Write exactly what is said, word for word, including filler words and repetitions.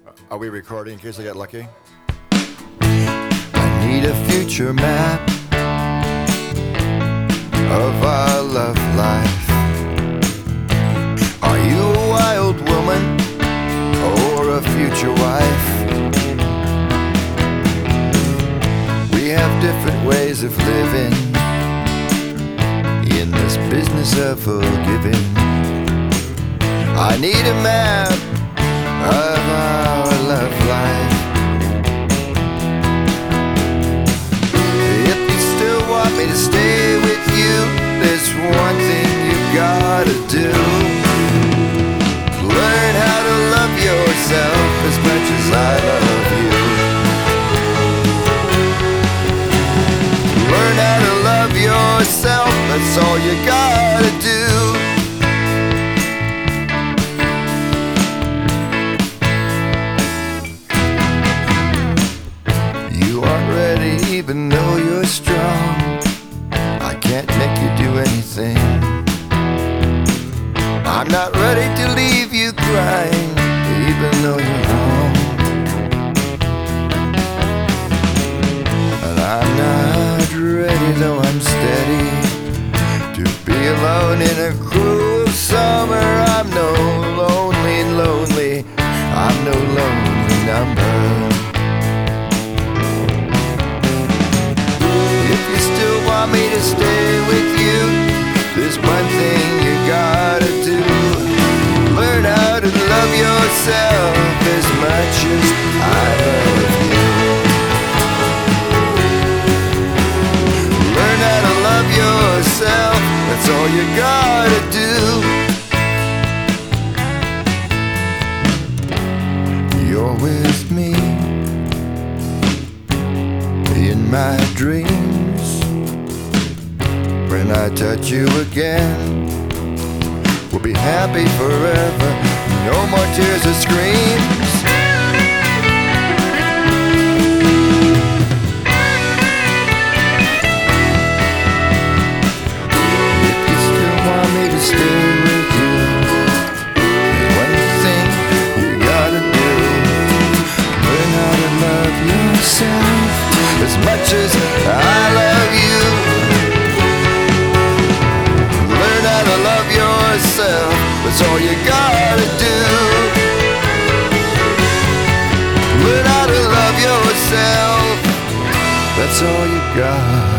Are we recording in case I get lucky? I need a future map of our love life. Are you a wild woman or a future wife? We have different ways of living in this business of forgiving. I need a map of our love life. If you still want me to stay with you, there's one thing you gotta do. Learn how to love yourself as much as I love you. Learn how to love yourself, that's all you gotta do. Even though you're strong, I can't make you do anything. I'm not ready to leave you crying, even though you're wrong. And I'm not ready, though I'm steady, to be alone in a cruel summer. I'm no lonely, lonely, I'm no lonely number. If you still want me to stay with you, there's one thing you gotta do. Learn how to love yourself as much as I love you. Learn how to love yourself, that's all you gotta do. You're with me in my dreams. When I touch you again, we'll be happy forever. No more tears or screams. If you still want me to stay with you, there's one thing you gotta do. Learn how to love yourself as much as I love you. Learn how to love yourself, that's all you gotta do. Learn how to love yourself, that's all you got.